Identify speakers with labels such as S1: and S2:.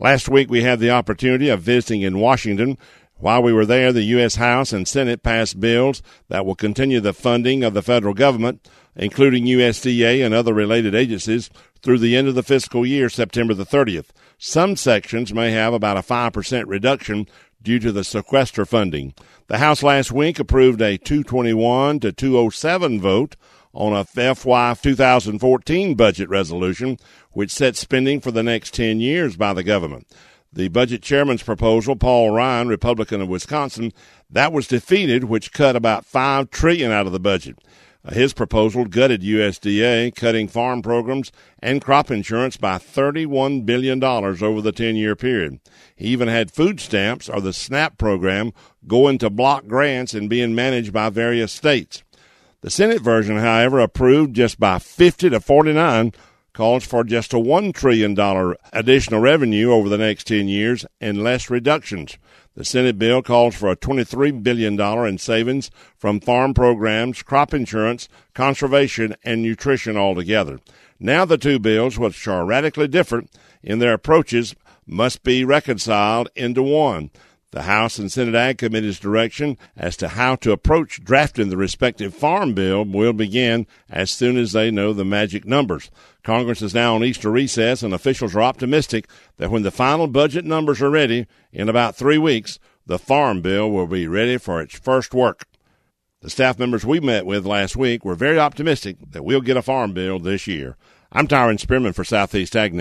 S1: Last week we had the opportunity of visiting in Washington. While we were there, the U.S. House and Senate passed bills that will continue the funding of the federal government, including USDA and other related agencies, through the end of the fiscal year, September the 30th. Some sections may have about a 5% reduction due to the sequester funding. The House last week approved a 221 to 207 vote on a FY 2014 budget resolution, which sets spending for the next 10 years by the government. The budget chairman's proposal, Paul Ryan, Republican of Wisconsin, that was defeated, which cut about $5 trillion out of the budget. His proposal gutted USDA, cutting farm programs and crop insurance by $31 billion over the 10-year period. He even had food stamps, or the SNAP program, going to block grants and being managed by various states. The Senate version, however, approved just by 50 to 49, calls for just a $1 trillion additional revenue over the next 10 years and less reductions. The Senate bill calls for a $23 billion in savings from farm programs, crop insurance, conservation, and nutrition altogether. Now the two bills, which are radically different in their approaches, must be reconciled into one. The House and Senate Ag Committee's direction as to how to approach drafting the respective farm bill will begin as soon as they know the magic numbers. Congress is now on Easter recess, and officials are optimistic that when the final budget numbers are ready, in about 3 weeks, the farm bill will be ready for its first work. The staff members we met with last week were very optimistic that we'll get a farm bill this year. I'm Tyron Spearman for Southeast Ag.